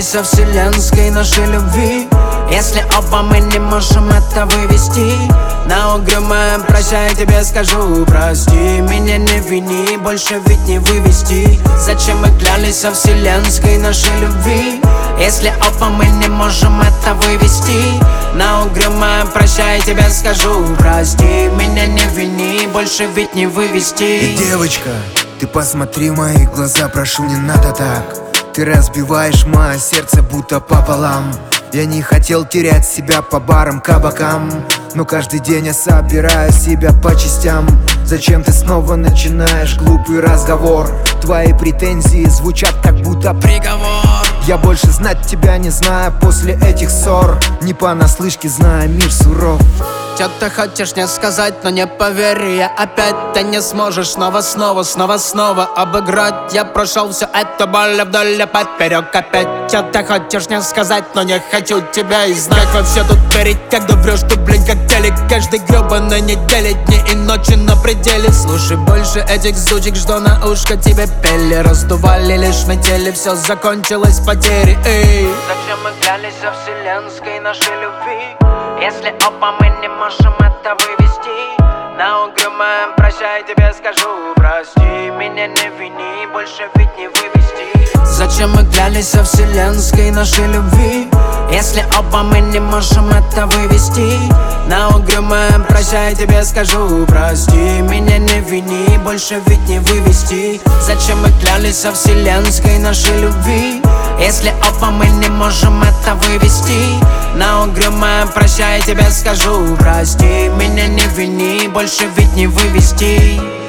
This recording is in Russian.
клялись со вселенской нашей любви. Если оба мы не можем это вывести, на угрюмом прощай тебе скажу прости. Меня не вини, больше ведь не вывести. Зачем мы клялись со вселенской нашей любви, если оба мы не можем это вывести? На угрюмом прощай тебе скажу прости. Меня не вини, больше ведь не вывести. И, девочка, ты посмотри в мои глаза, прошу, не надо так. Ты разбиваешь мое сердце будто пополам. Я не хотел терять себя по барам, кабакам, но каждый день я собираю себя по частям. Зачем ты снова начинаешь глупый разговор? Твои претензии звучат как будто приговор. Я больше знать тебя не знаю после этих ссор. Не понаслышке зная, мир суров. Что ты хочешь мне сказать, но не поверь, я опять ты не сможешь снова обыграть. Я прошел все это боль вдоль и поперек опять. Что ты хочешь мне сказать, но не хочу тебя и знать. Как во все тут верить, когда врешь ты, блин, как телек. Каждый гребаной неделе, дни и ночи на пределе. Слушай больше этих сучек, что на ушко тебе пели. Раздували лишь метели, все закончилось потерей. Зачем мы клялись со вселенской нашей любви, если оба мы не можем это вывести? На угрюмом прощай тебе скажу прости. Меня не вини, больше ведь не вывести. Зачем мы клялись со вселенской нашей любви, если оба мы не можем это вывести? На угрюмом прощай тебе скажу прости. Меня не вини, больше ведь не вывести. Зачем мы клялись со вселенской нашей любви, если оба мы не можем это вывести? На угрюмом прощай тебе скажу прости. Меня не вини, больше ведь не вывести.